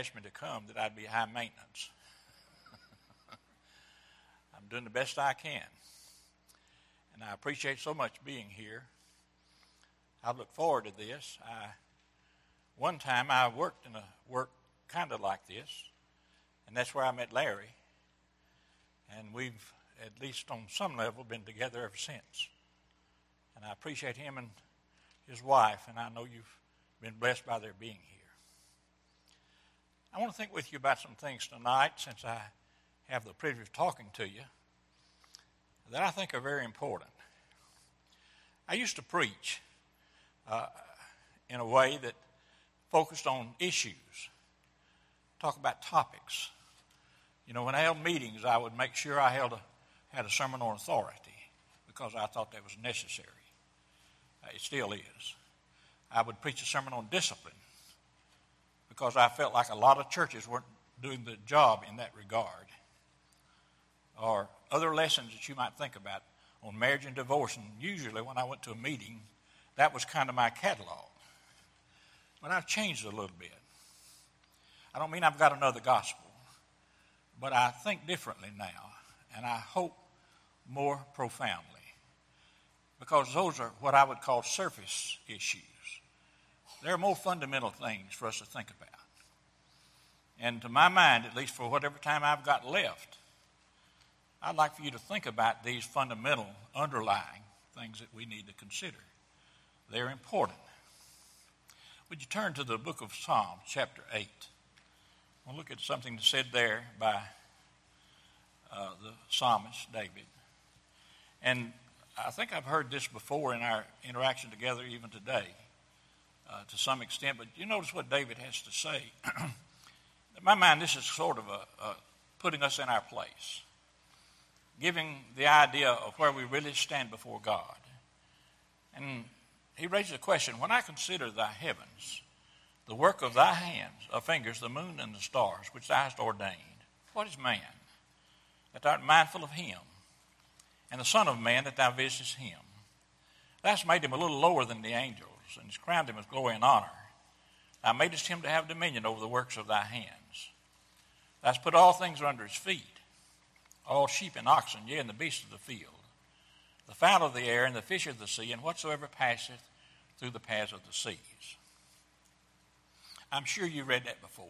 asked me to come that I'd be high maintenance. I'm doing the best I can. And I appreciate so much being here. I look forward to this. One time I worked in a work kind of like this, and that's where I met Larry. And we've, at least on some level, been together ever since. And I appreciate him and his wife, and I know you've been blessed by their being here. I want to think with you about some things tonight, since I have the privilege of talking to you, that I think are very important. I used to preach in a way that focused on issues, talk about topics. You know, when I held meetings, I would make sure I had a sermon on authority because I thought that was necessary. It still is. I would preach a sermon on discipline because I felt like a lot of churches weren't doing the job in that regard. Or other lessons that you might think about on marriage and divorce. And usually when I went to a meeting, that was kind of my catalog. But I've changed a little bit. I don't mean I've got another gospel, but I think differently now, and I hope more profoundly, because those are what I would call surface issues. There are more fundamental things for us to think about. And to my mind, at least for whatever time I've got left, I'd like for you to think about these fundamental underlying things that we need to consider. They're important. Would you turn to the book of Psalms, chapter 8? We'll look at something said there by the psalmist, David. And I think I've heard this before in our interaction together even today to some extent, but you notice what David has to say. In my mind, this is sort of putting us in our place, giving the idea of where we really stand before God. And he raises a question, when I consider thy heavens, the work of thy hands, of fingers, the moon and the stars, which thou hast ordained, what is man, that thou art mindful of him, and the son of man, that thou visitest him? Thou hast made him a little lower than the angels, and hast crowned him with glory and honor. Thou madest him to have dominion over the works of thy hands. Thou hast put all things under his feet, all sheep and oxen, yea, and the beasts of the field, the fowl of the air, and the fish of the sea, and whatsoever passeth through the paths of the seas. I'm sure you read that before.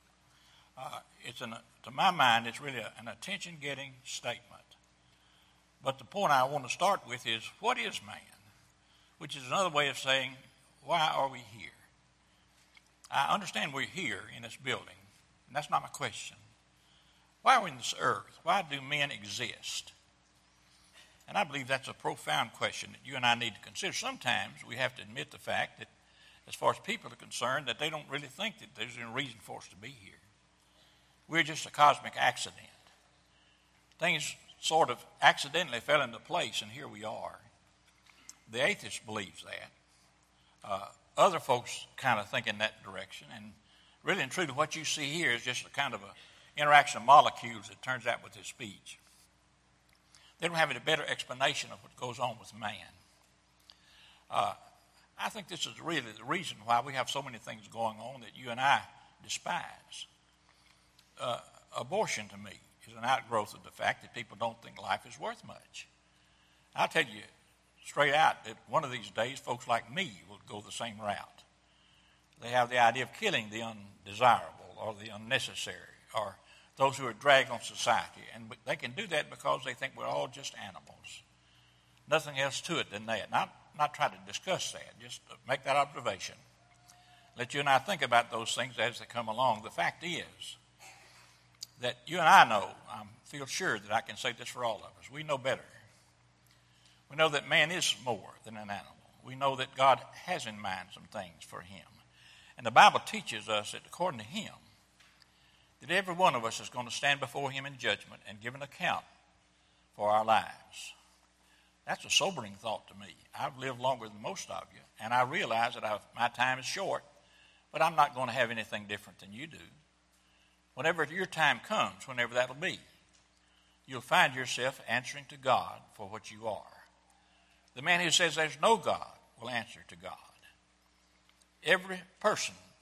To my mind, it's really an attention-getting statement. But the point I want to start with is, what is man? Which is another way of saying, why are we here? I understand we're here in this building, and that's not my question. Why are we in this earth? Why do men exist? And I believe that's a profound question that you and I need to consider. Sometimes we have to admit the fact that, as far as people are concerned, that they don't really think that there's any reason for us to be here. We're just a cosmic accident. Things sort of accidentally fell into place, and here we are. The atheist believes that. Other folks kind of think in that direction, and really and truly what you see here is just a kind of a interaction of molecules that turns out with his speech. They don't have any better explanation of what goes on with man. I think this is really the reason why we have so many things going on that you and I despise. Abortion, to me, is an outgrowth of the fact that people don't think life is worth much. I'll tell you straight out that one of these days, folks like me will go the same route. They have the idea of killing the undesirable or the unnecessary or those who are dragged on society. And they can do that because they think we're all just animals. Nothing else to it than that. Not try to discuss that, just make that observation. Let you and I think about those things as they come along. The fact is that you and I know, I feel sure that I can say this for all of us, we know better. We know that man is more than an animal. We know that God has in mind some things for him. And the Bible teaches us that according to him, that every one of us is going to stand before him in judgment and give an account for our lives. That's a sobering thought to me. I've lived longer than most of you, and I realize that my time is short, but I'm not going to have anything different than you do. Whenever your time comes, whenever that'll be, you'll find yourself answering to God for what you are. The man who says there's no God will answer to God. Every person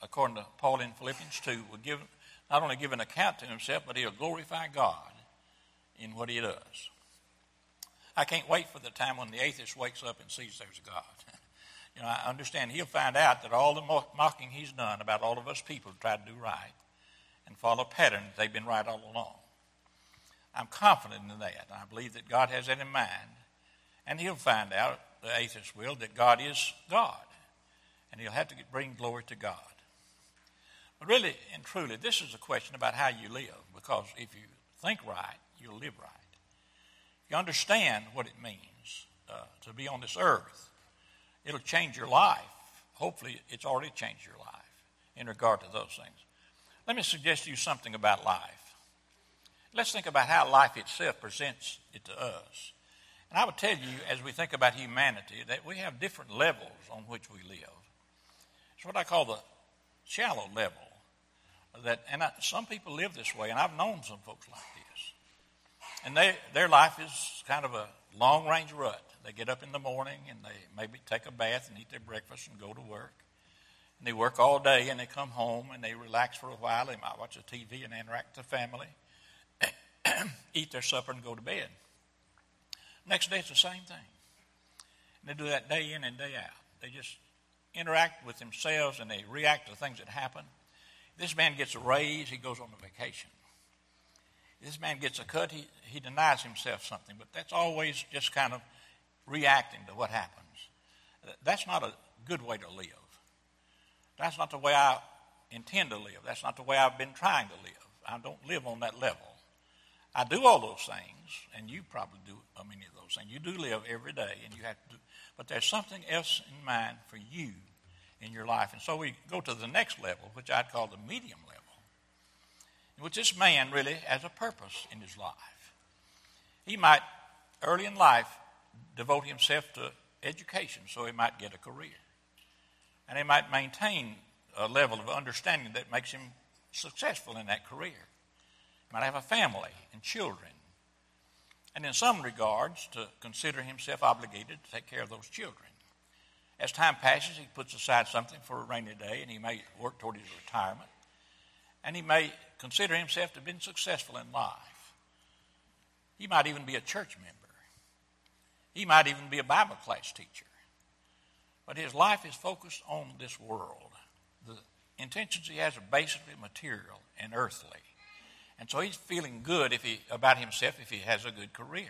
according to Paul in Philippians 2, will not only give an account to himself, but he'll glorify God in what he does. I can't wait for the time when the atheist wakes up and sees there's a God. I understand he'll find out that all the mocking he's done about all of us people who try to do right and follow a pattern that they've been right all along. I'm confident in that. I believe that God has that in mind. And he'll find out, the atheist will, that God is God. And he'll have to bring glory to God. But really and truly, this is a question about how you live. Because if you think right, you'll live right. If you understand what it means to be on this earth, it'll change your life. Hopefully, it's already changed your life in regard to those things. Let me suggest to you something about life. Let's think about how life itself presents it to us. And I would tell you, as we think about humanity, that we have different levels on which we live. It's what I call the shallow level. Some people live this way, and I've known some folks like this. And their life is kind of a long-range rut. They get up in the morning, and they maybe take a bath and eat their breakfast and go to work. And they work all day, and they come home, and they relax for a while. They might watch a TV and interact with the family, eat their supper, and go to bed. Next day, it's the same thing. And they do that day in and day out. They just interact with themselves, and they react to things that happen. This man gets a raise, he goes on a vacation. This man gets a cut, he denies himself something. But that's always just kind of reacting to what happens. That's not a good way to live. That's not the way I intend to live. That's not the way I've been trying to live. I don't live on that level. I do all those things, and you probably do many of those things. You do live every day, and you have to do. But there's something else in mind for you in your life. And so we go to the next level, which I'd call the medium level, in which this man really has a purpose in his life. He might, early in life, devote himself to education so he might get a career. And he might maintain a level of understanding that makes him successful in that career. He might have a family and children. And in some regards, to consider himself obligated to take care of those children. As time passes, he puts aside something for a rainy day, and he may work toward his retirement. And he may consider himself to have been successful in life. He might even be a church member. He might even be a Bible class teacher. But his life is focused on this world. The intentions he has are basically material and earthly. And so he's feeling good about himself if he has a good career.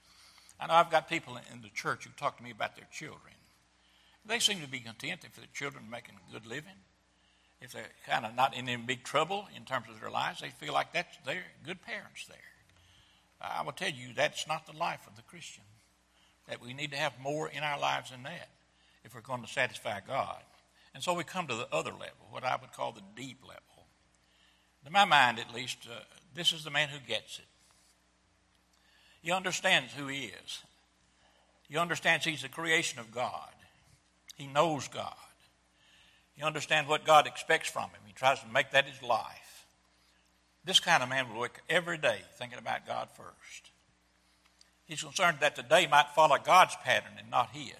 I know I've got people in the church who talk to me about their children. They seem to be content if their children are making a good living. If they're kind of not in any big trouble in terms of their lives, they feel like they're good parents there. I will tell you, that's not the life of the Christian. That we need to have more in our lives than that if we're going to satisfy God. And so we come to the other level, what I would call the deep level. To my mind, at least, this is the man who gets it. He understands who he is. He understands he's the creation of God. He knows God. He understands what God expects from him. He tries to make that his life. This kind of man will work every day thinking about God first. He's concerned that the day might follow God's pattern and not his.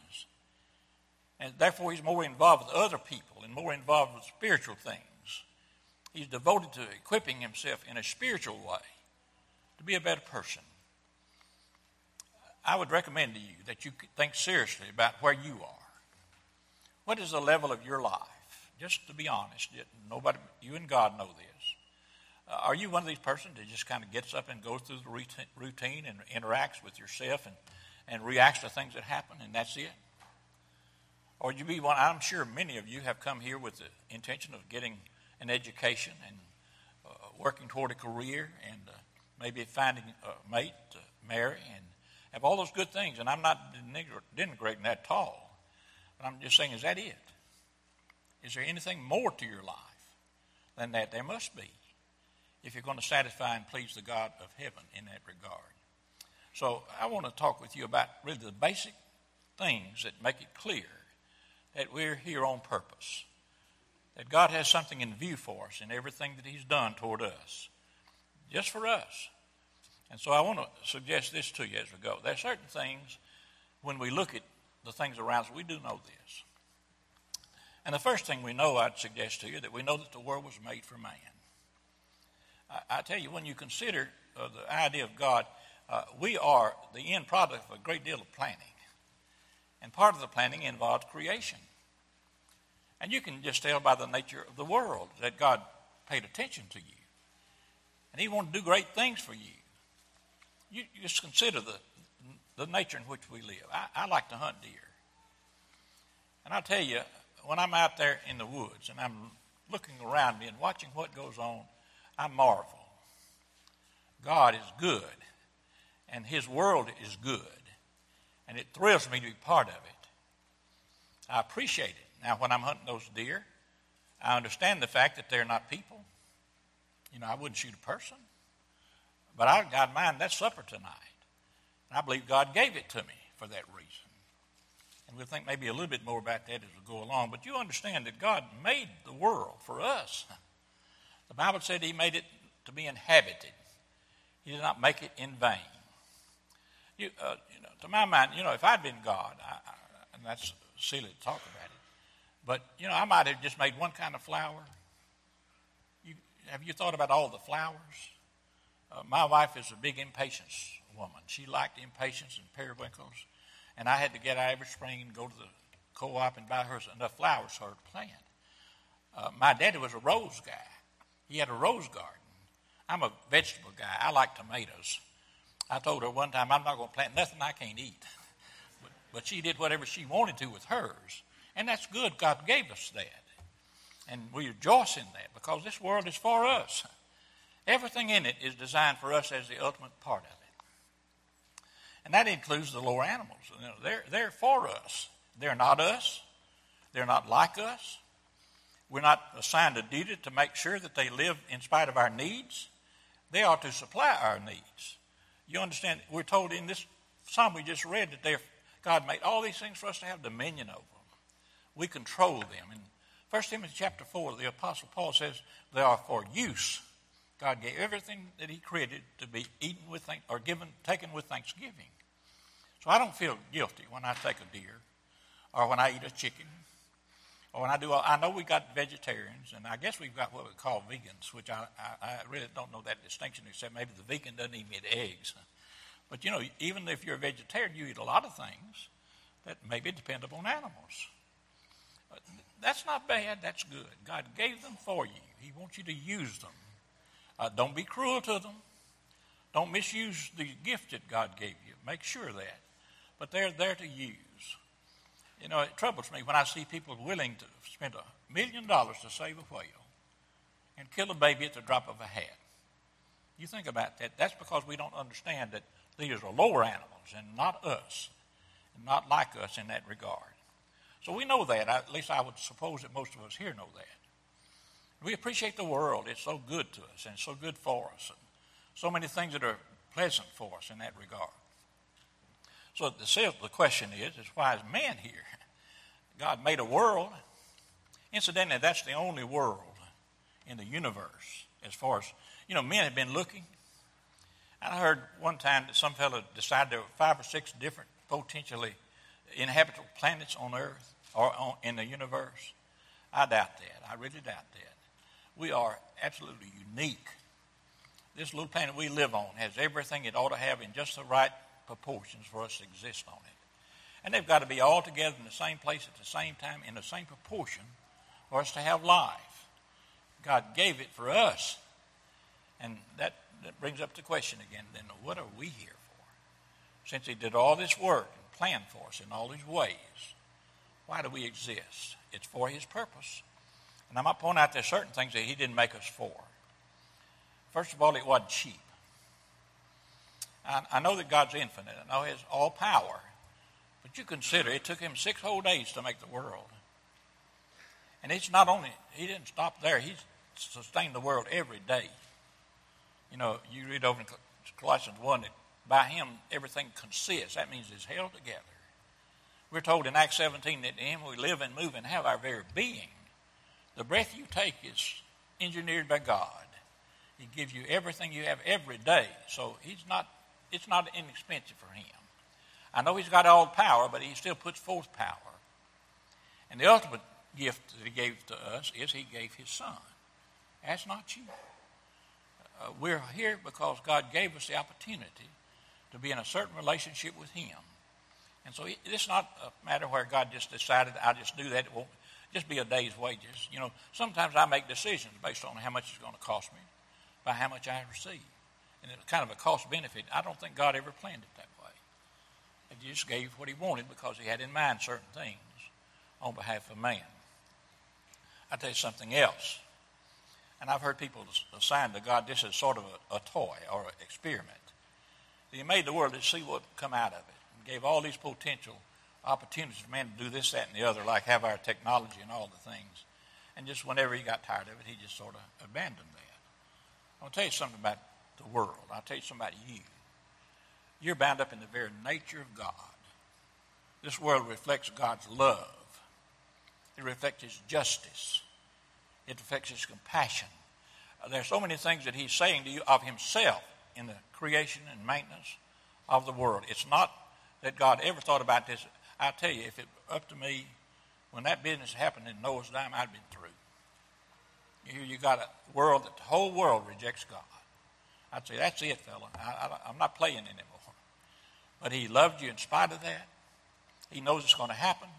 And therefore, he's more involved with other people and more involved with spiritual things. He's devoted to equipping himself in a spiritual way to be a better person. I would recommend to you that you think seriously about where you are. What is the level of your life? Just to be honest, nobody, you and God know this. Are you one of these persons that just kind of gets up and goes through the routine and interacts with yourself and reacts to things that happen, and that's it? Or you be one? I'm sure many of you have come here with the intention of getting an education and working toward a career and maybe finding a mate to marry and have all those good things. And I'm not denigrating that at all. But I'm just saying, is that it? Is there anything more to your life than that? There must be, if you're going to satisfy and please the God of heaven in that regard. So I want to talk with you about really the basic things that make it clear that we're here on purpose. That God has something in view for us in everything that he's done toward us. Just for us. And so I want to suggest this to you as we go. There are certain things, when we look at the things around us, we do know this. And the first thing we know, I'd suggest to you, that we know that the world was made for man. I tell you, when you consider the idea of God, we are the end product of a great deal of planning. And part of the planning involves creation. And you can just tell by the nature of the world that God paid attention to you. And he wanted to do great things for you. You just consider the nature in which we live. I like to hunt deer. And I'll tell you, when I'm out there in the woods and I'm looking around me and watching what goes on, I marvel. God is good, and his world is good, and it thrills me to be part of it. I appreciate it. Now, when I'm hunting those deer, I understand the fact that they're not people. You know, I wouldn't shoot a person. But I've got in mind, that's supper tonight. And I believe God gave it to me for that reason. And we'll think maybe a little bit more about that as we go along. But you understand that God made the world for us. The Bible said he made it to be inhabited. He did not make it in vain. To my mind, if I'd been God, and that's silly to talk about it, but, I might have just made one kind of flower. Have you thought about all the flowers? My wife is a big impatience woman. She liked impatiens and periwinkles, and I had to get out every spring and go to the co-op and buy her enough flowers for her to plant. My daddy was a rose guy. He had a rose garden. I'm a vegetable guy. I like tomatoes. I told her one time, I'm not going to plant nothing I can't eat. But she did whatever she wanted to with hers. And that's good. God gave us that. And we rejoice in that because this world is for us. Everything in it is designed for us as the ultimate part of it. And that includes the lower animals. They're for us. They're not us. They're not like us. We're not assigned a duty to make sure that they live in spite of our needs. They are to supply our needs. You understand, we're told in this psalm we just read that God made all these things for us to have dominion over them. We control them. In 1 Timothy chapter 4, the Apostle Paul says they are for use. God gave everything that he created to be eaten with or taken with thanksgiving. So I don't feel guilty when I take a deer or when I eat a chicken. Or when I know we got vegetarians, and I guess we've got what we call vegans, which I really don't know that distinction, except maybe the vegan doesn't even eat eggs. But, even if you're a vegetarian, you eat a lot of things that maybe depend upon animals. But that's not bad. That's good. God gave them for you. He wants you to use them. Don't be cruel to them. Don't misuse the gift that God gave you. Make sure of that. But they're there to use. It troubles me when I see people willing to spend $1 million to save a whale and kill a baby at the drop of a hat. You think about that. That's because we don't understand that these are lower animals and not us, and not like us in that regard. So we know that. At least I would suppose that most of us here know that. We appreciate the world. It's so good to us and so good for us. And so many things that are pleasant for us in that regard. So the question is why is man here? God made a world. Incidentally, that's the only world in the universe as far as, men have been looking. And I heard one time that some fellow decided there were 5 or 6 different potentially inhabitable planets on Earth or in the universe. I doubt that. I really doubt that. We are absolutely unique. This little planet we live on has everything it ought to have in just the right proportions for us to exist on it. And they've got to be all together in the same place at the same time in the same proportion for us to have life. God gave it for us. And that brings up the question again, then what are we here for? Since he did all this work and planned for us in all these ways, why do we exist? It's for his purpose. And I might point out there's certain things that he didn't make us for. First of all, it wasn't cheap. I know that God's infinite. I know he has all power. But you consider, it took him 6 whole days to make the world. And it's not only, he didn't stop there. He sustained the world every day. You read over in Colossians 1 that by him everything consists. That means it's held together. We're told in Acts 17 that in him we live and move and have our very being. The breath you take is engineered by God. He gives you everything you have every day. So it's not inexpensive for him. I know he's got all power, but he still puts forth power. And the ultimate gift that he gave to us is he gave his son. That's not you. We're here because God gave us the opportunity to be in a certain relationship with him. And so it's not a matter where God just decided, I'll just do that. It won't just be a day's wages. You know, sometimes I make decisions based on how much it's going to cost me by how much I receive. And it's kind of a cost benefit. I don't think God ever planned it that way. He just gave what he wanted because he had in mind certain things on behalf of man. I'll tell you something else. And I've heard people assign to God this as sort of a toy or an experiment. He made the world to see what would come out of it. And gave all these potential opportunities for man to do this, that, and the other, like have our technology and all the things. And just whenever he got tired of it, he just sort of abandoned that. I'll tell you something about the world. I'll tell you something about you. You're bound up in the very nature of God. This world reflects God's love. It reflects his justice. It reflects his compassion. There are so many things that he's saying to you of himself in the creation and maintenance of the world. It's not that God ever thought about this. I'll tell you, if it were up to me, when that business happened in Noah's time, I'd been through. You got a world that the whole world rejects God. I'd say, that's it, fella. I'm not playing anymore. But he loved you in spite of that. He knows it's going to happen.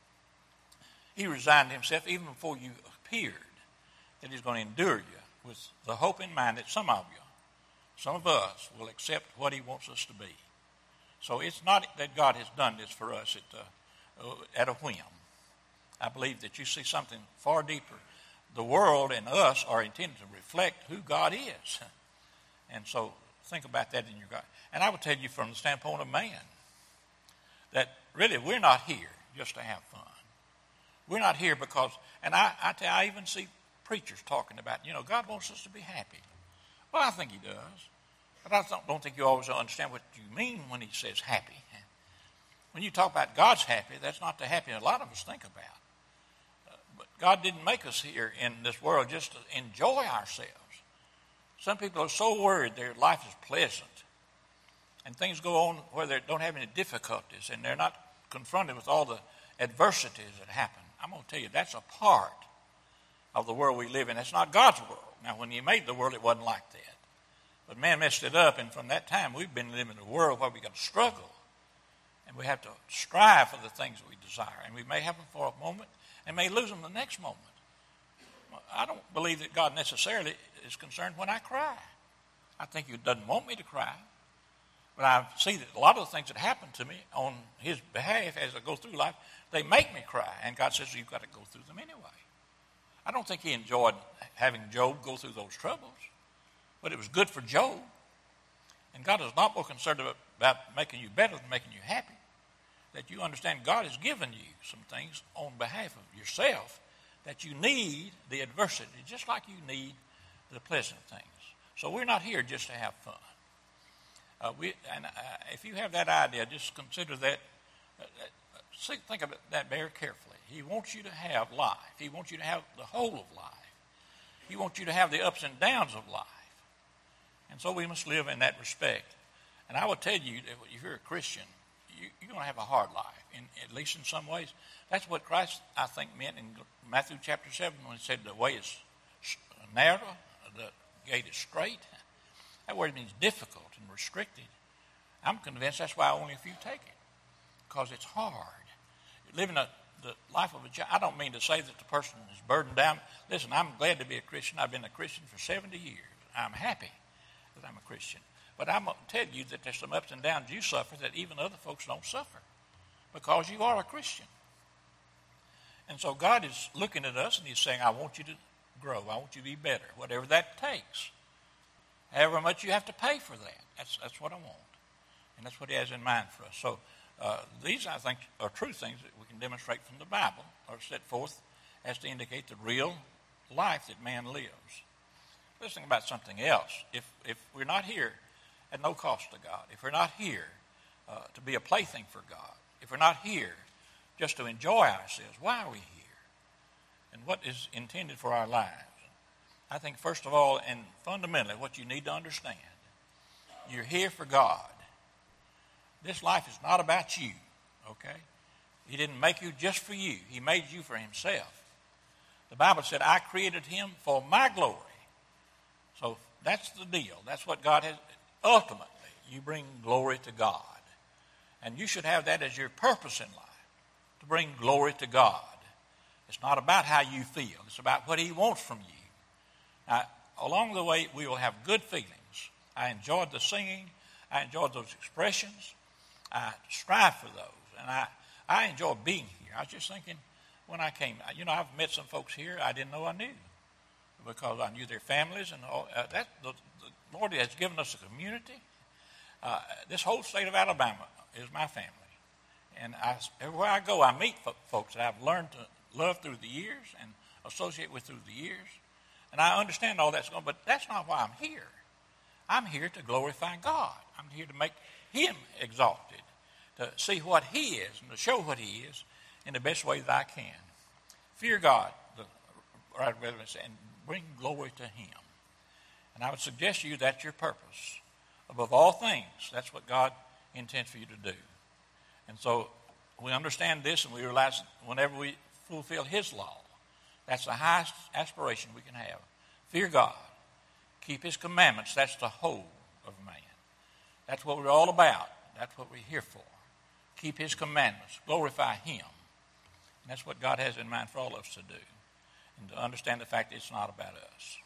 He resigned himself even before you appeared that he's going to endure you with the hope in mind that some of you, some of us, will accept what he wants us to be. So it's not that God has done this for us at a whim. I believe that you see something far deeper. The world and us are intended to reflect who God is. And so think about that in your God. And I would tell you from the standpoint of man that really we're not here just to have fun. We're not here because, and I even see preachers talking about, God wants us to be happy. Well, I think he does. But I don't think you always understand what you mean when he says happy. When you talk about God's happy, that's not the happy a lot of us think about. But God didn't make us here in this world just to enjoy ourselves. Some people are so worried their life is pleasant and things go on where they don't have any difficulties and they're not confronted with all the adversities that happen. I'm going to tell you, that's a part of the world we live in. It's not God's world. Now, when he made the world, it wasn't like that. But man messed it up, and from that time, we've been living in a world where we got to struggle. And we have to strive for the things that we desire. And we may have them for a moment and may lose them the next moment. I don't believe that God necessarily is concerned when I cry. I think he doesn't want me to cry. But I see that a lot of the things that happen to me on his behalf as I go through life, they make me cry. And God says, you've got to go through them anyway. I don't think he enjoyed having Job go through those troubles. But it was good for Job. And God is not more concerned about making you better than making you happy. That you understand God has given you some things on behalf of yourself that you need the adversity, just like you need the pleasant things. So we're not here just to have fun. If you have that idea, just consider that. Think about that very carefully. He wants you to have life. He wants you to have the whole of life. He wants you to have the ups and downs of life. And so we must live in that respect. And I will tell you that if you're a Christian, you're going to have a hard life, at least in some ways. That's what Christ, I think, meant in Matthew chapter 7 when he said the way is narrow, the gate is straight. That word means difficult and restricted. I'm convinced that's why only a few take it, because it's hard. Living the life of a child, I don't mean to say that the person is burdened down. Listen, I'm glad to be a Christian. I've been a Christian for 70 years. I'm happy that I'm a Christian. But I'm going to tell you that there's some ups and downs you suffer that even other folks don't suffer because you are a Christian. And so God is looking at us and he's saying, I want you to grow. I want you to be better, whatever that takes. However much you have to pay for that. That's what I want. And that's what he has in mind for us. So these, I think, are true things that we can demonstrate from the Bible or set forth as to indicate the real life that man lives. Let's think about something else. If we're not here at no cost to God, if we're not here to be a plaything for God, if we're not here just to enjoy ourselves, why are we here? And what is intended for our lives? I think, first of all, and fundamentally, what you need to understand, you're here for God. This life is not about you, okay? He didn't make you just for you. He made you for himself. The Bible said, I created him for my glory. So that's the deal. That's what God has. Ultimately, you bring glory to God. And you should have that as your purpose in life, to bring glory to God. It's not about how you feel. It's about what he wants from you. Now, along the way, we will have good feelings. I enjoyed the singing. I enjoyed those expressions. I strive for those. And I enjoy being here. I was just thinking when I came, I've met some folks here I didn't know I knew because I knew their families. And all, the Lord has given us a community. This whole state of Alabama is my family. And everywhere I go, I meet folks that I've learned to love through the years and associate with through the years. And I understand all that's going on, but that's not why I'm here. I'm here to glorify God. I'm here to make him exalted, to see what he is and to show what he is in the best way that I can. Fear God, and bring glory to him. And I would suggest to you that's your purpose. Above all things, that's what God intends for you to do. And so we understand this and we realize whenever we fulfill his law, that's the highest aspiration we can have. Fear God. Keep his commandments. That's the whole of man. That's what we're all about. That's what we're here for. Keep his commandments. Glorify him. And that's what God has in mind for all of us to do. And to understand the fact that it's not about us.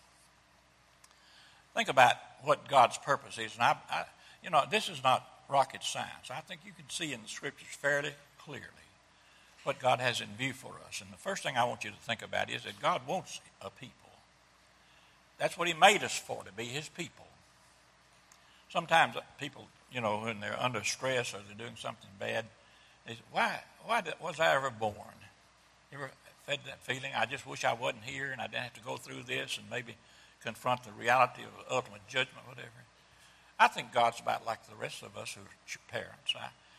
Think about what God's purpose is. And this is not rocket science. I think you can see in the scriptures fairly clearly what God has in view for us. And the first thing I want you to think about is that God wants a people. That's what he made us for, to be his people. Sometimes people, when they're under stress or they're doing something bad, they say, why was I ever born? You ever had that feeling, I just wish I wasn't here and I didn't have to go through this and maybe confront the reality of ultimate judgment, whatever. I think God's about like the rest of us who are parents.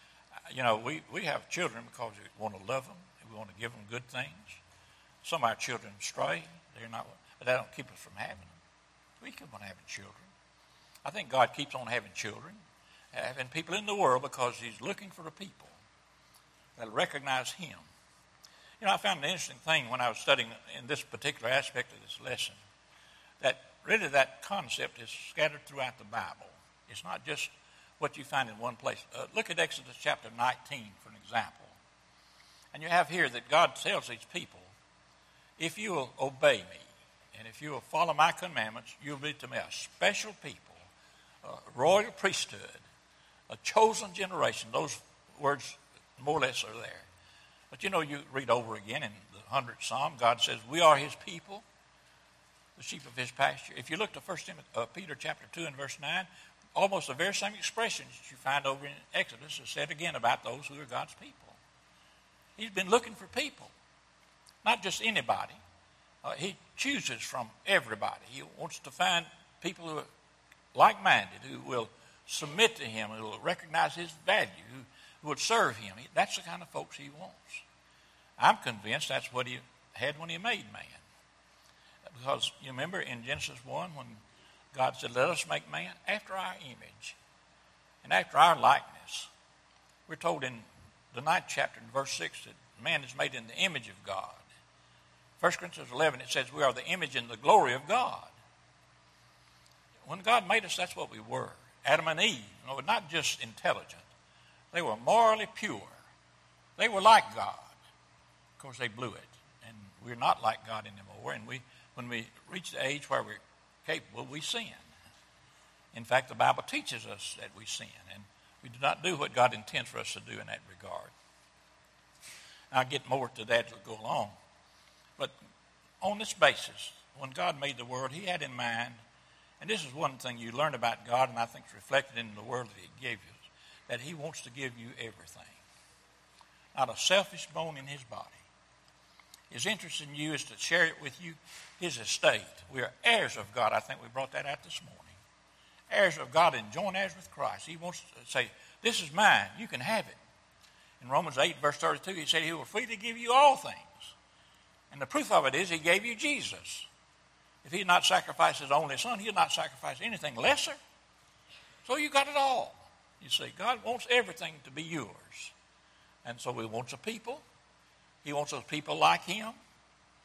We have children because we want to love them. We want to give them good things. Some of our children stray. But that don't keep us from having them. We keep on having children. I think God keeps on having children, having people in the world because he's looking for the people that recognize him. I found an interesting thing when I was studying in this particular aspect of this lesson, that really that concept is scattered throughout the Bible. It's not just what you find in one place. Look at Exodus chapter 19 for an example. And you have here that God tells these people, if you will obey me, and if you will follow my commandments, you'll be to me a special people, a royal priesthood, a chosen generation. Those words more or less are there. But you read over again in the 100th Psalm, God says, we are his people, the sheep of his pasture. If you look to 1 Peter chapter 2 and verse 9, almost the very same expressions that you find over in Exodus are said again about those who are God's people. He's been looking for people, not just anybody. He chooses from everybody. He wants to find people who are like-minded, who will submit to him, who will recognize his value, who would serve him. That's the kind of folks he wants. I'm convinced that's what he had when he made man. Because you remember in Genesis 1 when God said, let us make man after our image and after our likeness. We're told in the 9th chapter in verse 6 that man is made in the image of God. 1 Corinthians 11, it says we are the image and the glory of God. When God made us, that's what we were. Adam and Eve were not just intelligent. They were morally pure. They were like God. Of course, they blew it. And we're not like God anymore. And when we reach the age where we're capable, we sin. In fact, the Bible teaches us that we sin. And we do not do what God intends for us to do in that regard. I'll get more to that as we go along. But on this basis, when God made the world, he had in mind, and this is one thing you learn about God, and I think it's reflected in the word that he gave you, that he wants to give you everything. Not a selfish bone in his body. His interest in you is to share it with you, his estate. We are heirs of God. I think we brought that out this morning. Heirs of God and joint heirs with Christ. He wants to say, this is mine. You can have it. In Romans 8, verse 32, he said he will freely give you all things. And the proof of it is he gave you Jesus. If he had not sacrificed his only son, he had not sacrificed anything lesser. So you got it all. You see, God wants everything to be yours. And so he wants a people. He wants those people like him.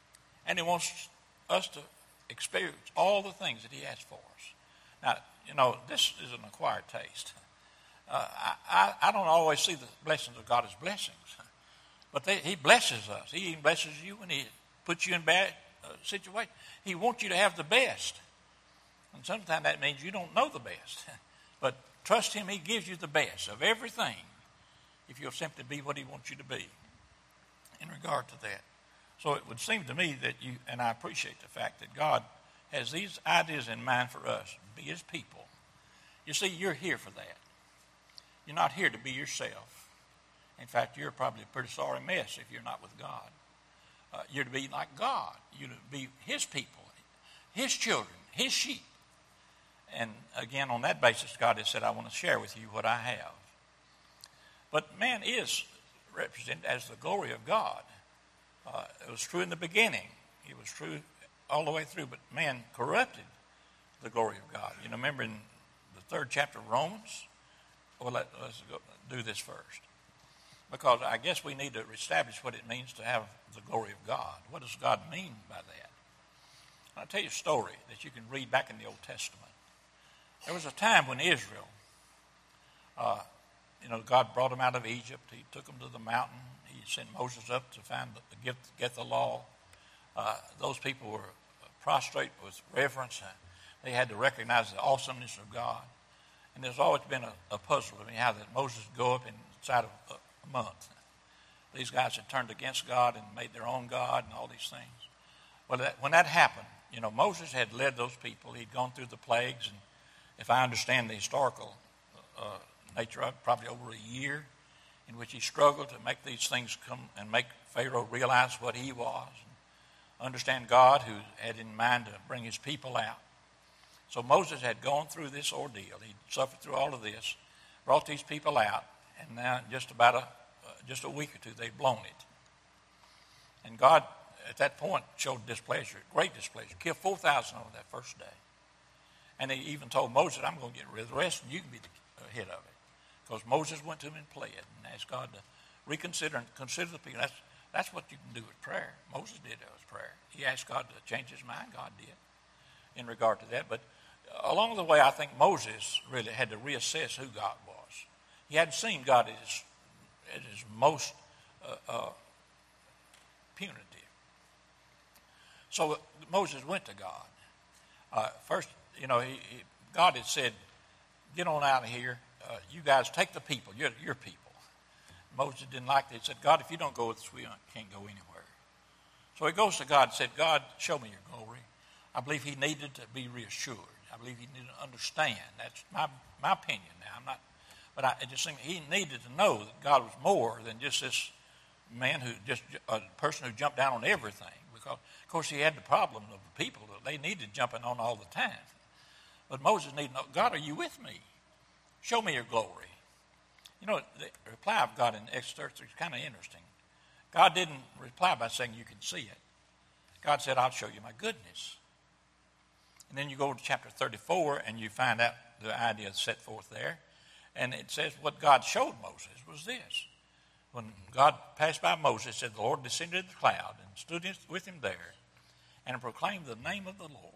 And he wants us to experience all the things that he has for us. Now, this is an acquired taste. I don't always see the blessings of God as blessings. But he blesses us. He even blesses you when he puts you in bad situation. He wants you to have the best. And sometimes that means you don't know the best. But trust him, he gives you the best of everything if you'll simply be what he wants you to be in regard to that. So it would seem to me that and I appreciate the fact that God has these ideas in mind for us, be his people. You see, you're here for that. You're not here to be yourself. In fact, you're probably a pretty sorry mess if you're not with God. You're to be like God. You're to be his people, his children, his sheep. And again, on that basis, God has said, I want to share with you what I have. But man is represented as the glory of God. It was true in the beginning. It was true all the way through, but man corrupted the glory of God. You know, remember in the 3rd chapter of Romans? Well, let's do this first. Because I guess we need to establish what it means to have the glory of God. What does God mean by that? I'll tell you a story that you can read back in the Old Testament. There was a time when Israel, God brought them out of Egypt. He took them to the mountain. He sent Moses up to get the law. Those people were prostrate with reverence. They had to recognize the awesomeness of God. And there's always been a puzzle to me how that Moses would go up inside of a month. These guys had turned against God and made their own God and all these things. Well, when that happened, Moses had led those people. He'd gone through the plagues, and if I understand the historical nature of it, probably over a year in which he struggled to make these things come and make Pharaoh realize what he was, and understand God who had in mind to bring his people out. So Moses had gone through this ordeal. He'd suffered through all of this, brought these people out, and now just a week or two, they'd blown it. And God, at that point, showed displeasure, great displeasure, killed 4,000 on that first day. And he even told Moses, I'm going to get rid of the rest, and you can be the head of it. Because Moses went to him and pled and asked God to reconsider and consider the people. That's what you can do with prayer. Moses did that with prayer. He asked God to change his mind. God did in regard to that. But along the way, I think Moses really had to reassess who God was. He hadn't seen God at his most punitive. So Moses went to God. First, God had said, get on out of here. You guys take the people. You're your people. Moses didn't like that. He said, God, if you don't go with us, we can't go anywhere. So he goes to God and said, God, show me your glory. I believe he needed to be reassured. I believe he needed to understand. That's my opinion now. It just seemed he needed to know that God was more than just this man a person who jumped down on everything. Because, of course, he had the problem of the people that they needed jumping on all the time. But Moses needed to know, God, are you with me? Show me your glory. The reply of God in Exodus 33 is kind of interesting. God didn't reply by saying you can see it. God said, I'll show you my goodness. And then you go to chapter 34 and you find out the idea set forth there. And it says what God showed Moses was this. When God passed by Moses, it said the Lord descended in the cloud and stood with him there and proclaimed the name of the Lord.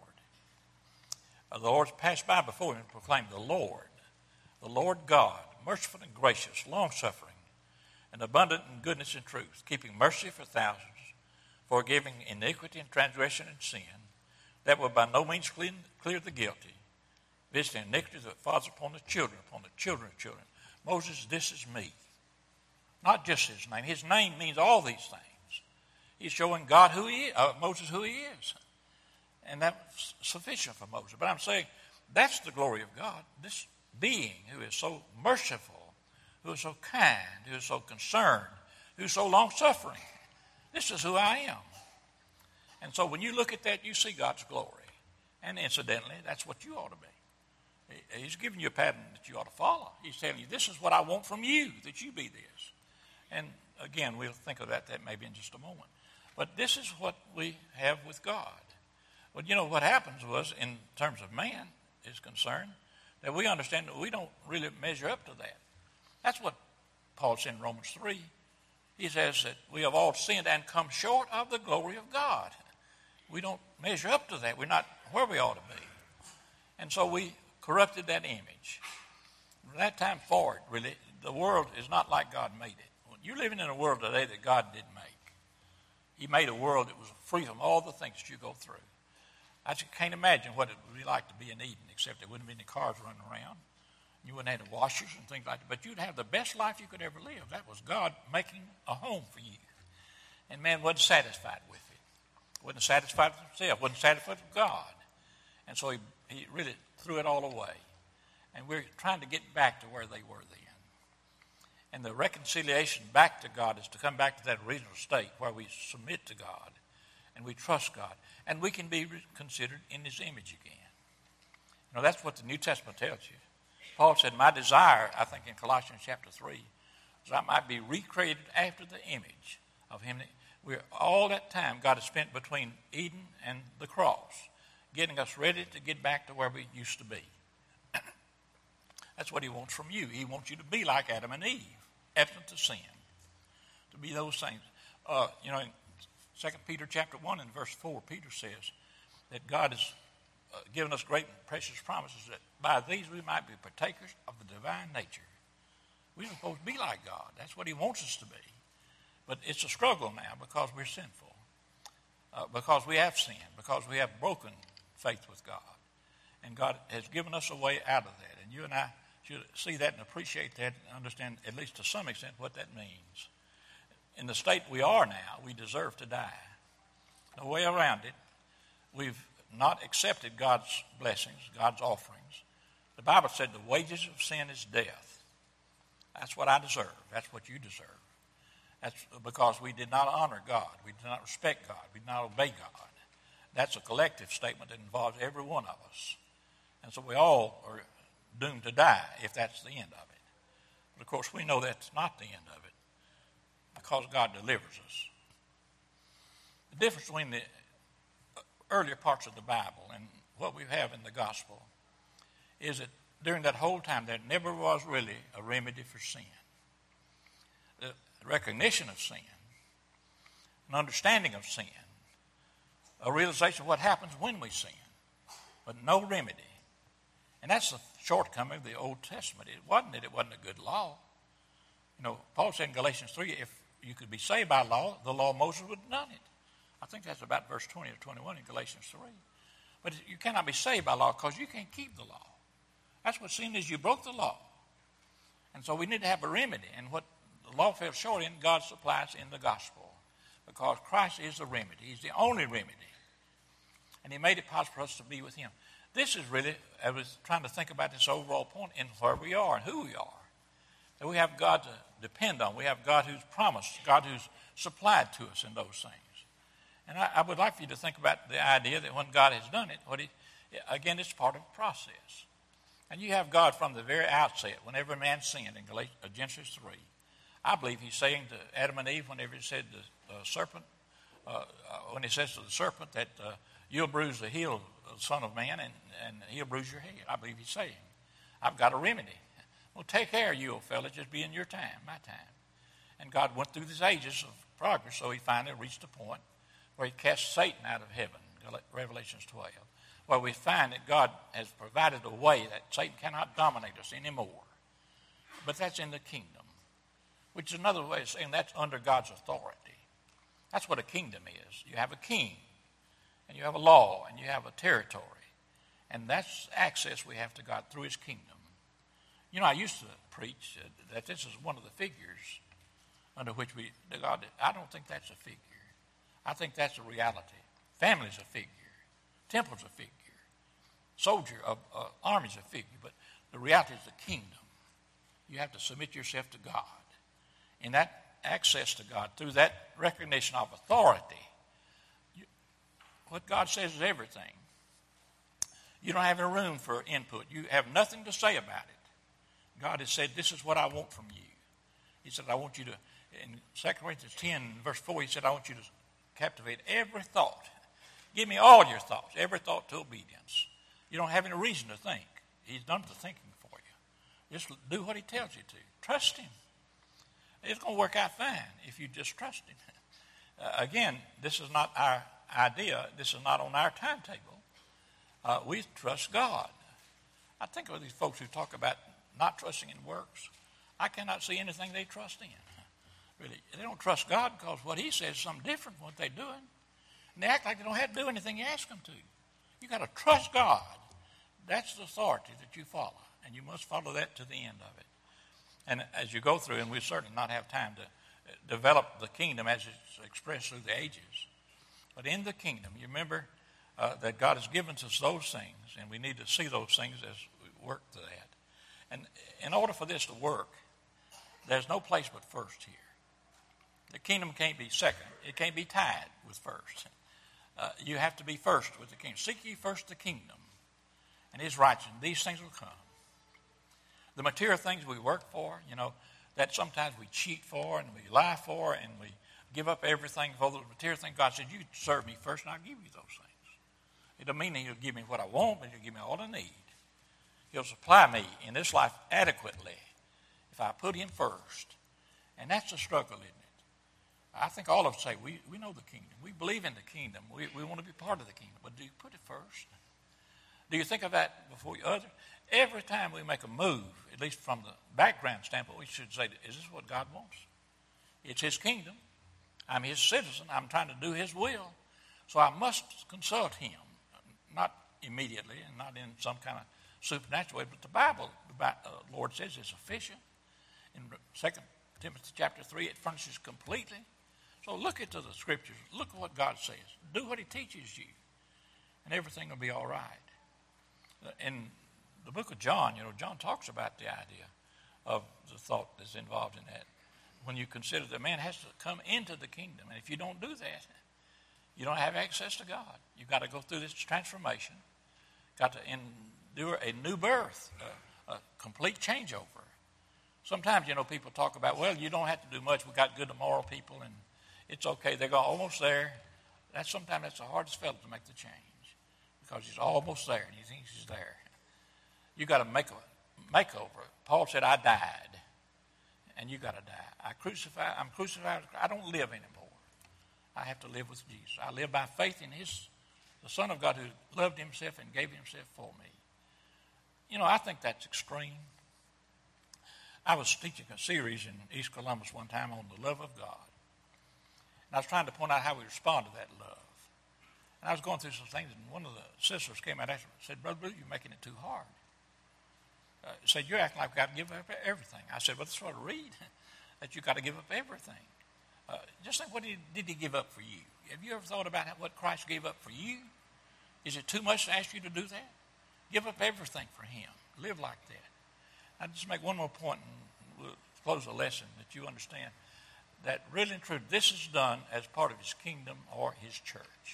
The Lord passed by before him and proclaimed the Lord God, merciful and gracious, long-suffering, and abundant in goodness and truth, keeping mercy for thousands, forgiving iniquity and transgression and sin, that will by no means clear the guilty, visiting iniquity that falls upon the children of children. Moses, this is me. Not just his name. His name means all these things. He's showing God Moses who he is. And that's sufficient for Moses. But I'm saying that's the glory of God. This being who is so merciful, who is so kind, who is so concerned, who is so long-suffering. This is who I am. And so when you look at that, you see God's glory. And incidentally, that's what you ought to be. He's giving you a pattern that you ought to follow. He's telling you, this is what I want from you, that you be this. And again, we'll think of that maybe in just a moment. But this is what we have with God. Well, what happens was, in terms of man is concerned, that we understand that we don't really measure up to that. That's what Paul said in Romans 3. He says that we have all sinned and come short of the glory of God. We don't measure up to that. We're not where we ought to be. And so we corrupted that image. From that time forward, really, the world is not like God made it. You're living in a world today that God didn't make. He made a world that was free from all the things that you go through. I just can't imagine what it would be like to be in Eden, except there wouldn't be any cars running around. You wouldn't have any washers and things like that. But you'd have the best life you could ever live. That was God making a home for you. And man wasn't satisfied with it. Wasn't satisfied with himself. Wasn't satisfied with God. And so he really threw it all away. And we're trying to get back to where they were then. And the reconciliation back to God is to come back to that original state where we submit to God and we trust God. And we can be considered in His image again. You know, that's what the New Testament tells you. Paul said, my desire, I think in Colossians chapter 3, is I might be recreated after the image of Him. All that time God has spent between Eden and the cross, getting us ready to get back to where we used to be. That's what He wants from you. He wants you to be like Adam and Eve, absent to sin, to be those things. In 2 Peter chapter 1 and verse 4, Peter says that God has given us great and precious promises that by these we might be partakers of the divine nature. We're supposed to be like God. That's what He wants us to be. But it's a struggle now because we're sinful, because we have sinned, because we have broken faith with God. And God has given us a way out of that. And you and I should see that and appreciate that and understand, at least to some extent, what that means. In the state we are now, we deserve to die. No way around it. We've not accepted God's blessings, God's offerings. The Bible said the wages of sin is death. That's what I deserve. That's what you deserve. That's because we did not honor God. We did not respect God. We did not obey God. That's a collective statement that involves every one of us. And so we all are doomed to die if that's the end of it. But of course we know that's not the end of it because God delivers us. The difference between the earlier parts of the Bible and what we have in the gospel is that during that whole time there never was really a remedy for sin. The recognition of sin, an understanding of sin, a realization of what happens when we sin, but no remedy. And that's the shortcoming of the Old Testament. It wasn't a good law. You know, Paul said in Galatians 3, if you could be saved by law, the law of Moses would have done it. I think that's about verse 20 or 21 in Galatians 3. But you cannot be saved by law because you can't keep the law. That's what sin is. You broke the law. And so we need to have a remedy. And what the law fell short in, God supplies in the gospel. Because Christ is the remedy. He's the only remedy. And He made it possible for us to be with Him. This is really, I was trying to think about this overall point in where we are and who we are. That we have God to depend on. We have God who's promised, God who's supplied to us in those things. And I would like for you to think about the idea that when God has done it, again, it's part of a process. And you have God from the very outset, whenever man sinned in Genesis 3. I believe He's saying to Adam and Eve, whenever He said to the serpent, when He says to the serpent that you'll bruise the heel of the Son of Man and he'll bruise your head. I believe He's saying, I've got a remedy. Well, take care, you old fella, just be in your time, my time. And God went through these ages of progress, so He finally reached a point where He cast Satan out of heaven, Revelations 12, where we find that God has provided a way that Satan cannot dominate us anymore. But that's in the kingdom, which is another way of saying that's under God's authority. That's what a kingdom is. You have a king, and you have a law, and you have a territory. And that's access we have to God through His kingdom. You know, I used to preach that this is one of the figures under which God, I don't think that's a figure. I think that's a reality. Family's a figure. Temple's a figure. Army's a figure. But the reality is the kingdom. You have to submit yourself to God. In that access to God, through that recognition of authority, what God says is everything. You don't have any room for input. You have nothing to say about it. God has said, this is what I want from you. He said, I want you to, in 2 Corinthians 10, verse 4, He said, I want you to captivate every thought. Give me all your thoughts, every thought to obedience. You don't have any reason to think. He's done the thinking for you. Just do what He tells you to. Trust Him. It's going to work out fine if you just trust Him. Again, this is not our idea, this is not on our timetable. We trust God. I think of these folks who talk about not trusting in works. I cannot see anything they trust in. Really, they don't trust God because what He says is something different from what they're doing. And they act like they don't have to do anything you ask them to. You got to trust God. That's the authority that you follow, and you must follow that to the end of it. And as you go through, and we certainly not have time to develop the kingdom as it's expressed through the ages, but in the kingdom, you remember that God has given us those things, and we need to see those things as we work to that. And in order for this to work, there's no place but first here. The kingdom can't be second. It can't be tied with first. You have to be first with the kingdom. Seek ye first the kingdom and His righteousness. These things will come. The material things we work for, that sometimes we cheat for and we lie for and we give up everything for those material things. God said, you serve me first and I'll give you those things. It doesn't mean He'll give me what I want, but He'll give me all I need. He'll supply me in this life adequately if I put Him first. And that's the struggle, isn't it? I think all of us say, we know the kingdom. We believe in the kingdom. We want to be part of the kingdom. But do you put it first? Do you think of that before others? Every time we make a move, at least from the background standpoint, we should say, is this what God wants? It's His kingdom. I'm His citizen. I'm trying to do His will. So I must consult Him. Not immediately and not in some kind of supernatural way, but the Bible, the Lord says, is sufficient. In 2 Timothy chapter 3, it furnishes completely. So look into the Scriptures. Look at what God says. Do what He teaches you, and everything will be all right. In the book of John, John talks about the idea of the thought that's involved in that. When you consider that man has to come into the kingdom, and if you don't do that, you don't have access to God. You've got to go through this transformation, got to endure a new birth, a complete changeover. Sometimes, people talk about, well, you don't have to do much. We've got good moral people, and it's okay. They're almost there. Sometimes that's the hardest fellow to make the change because he's almost there, and he thinks he's there. You got to make a makeover. Paul said, I died, and you got to die. I'm crucified. I don't live anymore. I have to live with Jesus. I live by faith in the Son of God who loved Himself and gave Himself for me. I think that's extreme. I was teaching a series in East Columbus one time on the love of God. And I was trying to point out how we respond to that love. And I was going through some things, and one of the sisters came out after and said, Brother Blue, you're making it too hard. Said, you're acting like we've got to give up everything. I said, well, that's what I read, that you've got to give up everything. Just think, what did He give up for you? Have you ever thought about what Christ gave up for you? Is it too much to ask you to do that? Give up everything for Him. Live like that. I'll just make one more point and we'll close the lesson that you understand that really and truly this is done as part of His kingdom or His church.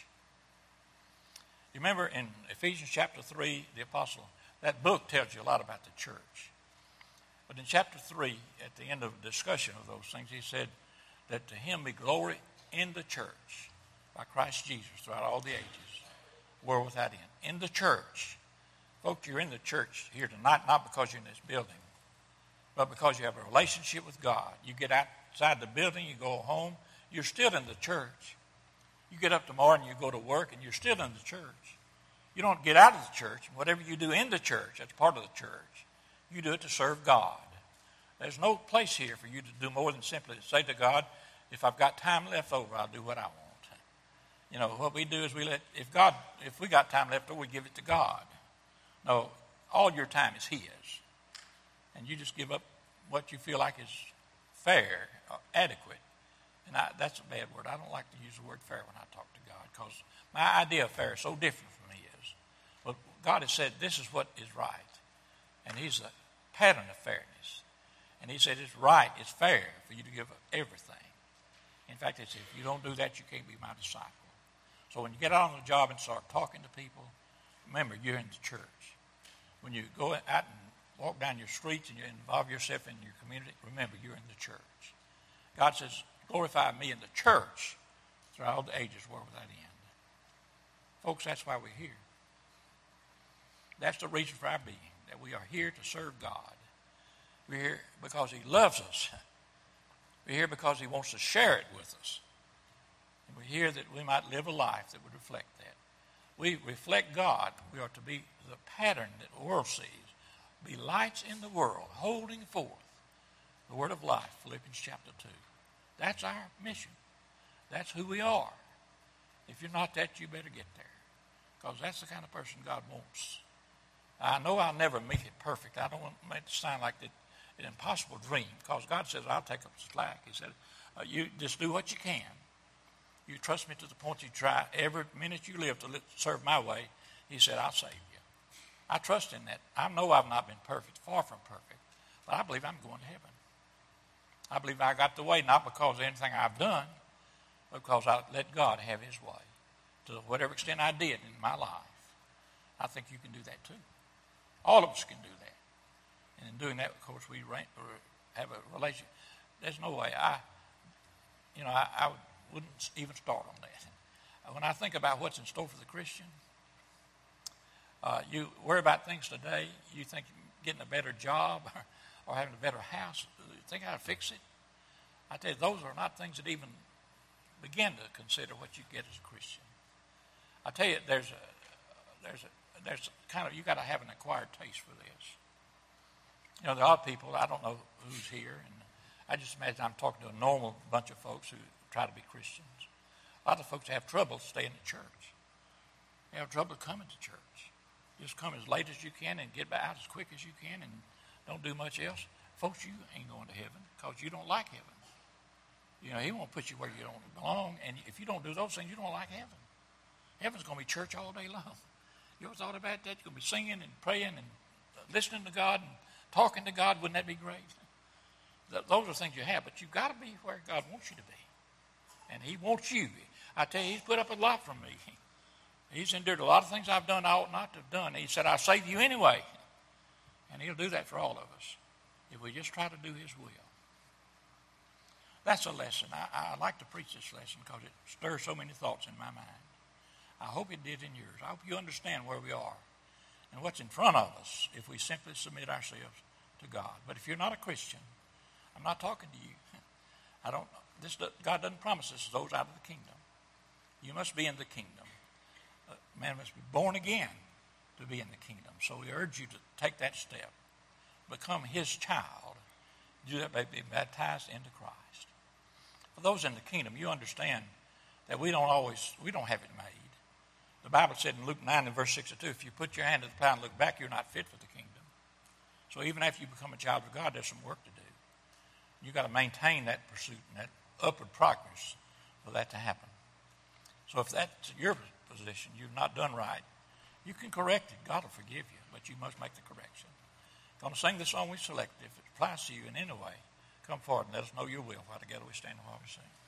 You remember in Ephesians chapter 3, the apostle, that book tells you a lot about the church. But in chapter 3, at the end of the discussion of those things, he said that to Him be glory in the church by Christ Jesus throughout all the ages, world without end. In the church. Folks, you're in the church here tonight not because you're in this building, but because you have a relationship with God. You get outside the building, you go home, you're still in the church. You get up tomorrow and you go to work and you're still in the church. You don't get out of the church. Whatever you do in the church, that's part of the church. You do it to serve God. There's no place here for you to do more than simply say to God, if I've got time left over, I'll do what I want. What we do is if we got time left over, we give it to God. No, all your time is His. And you just give up what you feel like is fair, or adequate. And that's a bad word. I don't like to use the word fair when I talk to God because my idea of fair is so different from His. But God has said this is what is right. And He's a pattern of fairness. And He said it's right, it's fair for you to give up everything. In fact, He said if you don't do that, you can't be my disciple. So when you get out on the job and start talking to people, remember, you're in the church. When you go out and walk down your streets and you involve yourself in your community, remember, you're in the church. God says, glorify me in the church throughout all the ages, world without end. Folks, that's why we're here. That's the reason for our being, that we are here to serve God. We're here because He loves us. We're here because He wants to share it with us. And we're here that we might live a life that would reflect that. We reflect God. We are to be the pattern that the world sees. Be lights in the world, holding forth the word of life, Philippians chapter 2. That's our mission. That's who we are. If you're not that, you better get there, because that's the kind of person God wants. I know I'll never make it perfect. I don't want to make it sound like an impossible dream, because God says, I'll take up the slack. He said, you just do what you can. You trust me to the point you try every minute you live to serve my way. He said, I'll save you. I trust in that. I know I've not been perfect, far from perfect, but I believe I'm going to heaven. I believe I got the way, not because of anything I've done, but because I let God have his way to whatever extent I did in my life. I think you can do that too. All of us can do that. And in doing that, of course, we have a relationship. There's no way I wouldn't even start on that. When I think about what's in store for the Christian, you worry about things today. You think getting a better job or having a better house. You think how to fix it. I tell you, those are not things that even begin to consider what you get as a Christian. I tell you, there's kind of, you got to have an acquired taste for this. You know, there are people, I don't know who's here, and I just imagine I'm talking to a normal bunch of folks who try to be Christians. A lot of folks have trouble staying in church. They have trouble coming to church. Just come as late as you can and get out as quick as you can and don't do much else. Folks, you ain't going to heaven because you don't like heaven. You know, he won't put you where you don't belong, and if you don't do those things, you don't like heaven. Heaven's going to be church all day long. You ever thought about that? You're going to be singing and praying and listening to God and talking to God. Wouldn't that be great? Those are things you have, but you've got to be where God wants you to be. And he wants you. I tell you, he's put up a lot from me. He's endured a lot of things I've done I ought not to have done. He said, I'll save you anyway. And he'll do that for all of us if we just try to do his will. That's a lesson. I like to preach this lesson because it stirs so many thoughts in my mind. I hope it did in yours. I hope you understand where we are and what's in front of us if we simply submit ourselves to God. But if you're not a Christian, I'm not talking to you. God doesn't promise this to those out of the kingdom. You must be in the kingdom. Man must be born again to be in the kingdom. So we urge you to take that step. Become his child. Do that by being baptized into Christ. For those in the kingdom, you understand that we don't have it made. The Bible said in Luke 9 and verse 62, if you put your hand to the plow and look back, you're not fit for the kingdom. So even after you become a child of God, there's some work to do. You've got to maintain that pursuit and that upward progress for that to happen. So if that's your position, you've not done right, you can correct it. God will forgive you, but you must make the correction. I'm going to sing the song we selected. If it applies to you in any way, come forward and let us know your will. While together we stand while we sing.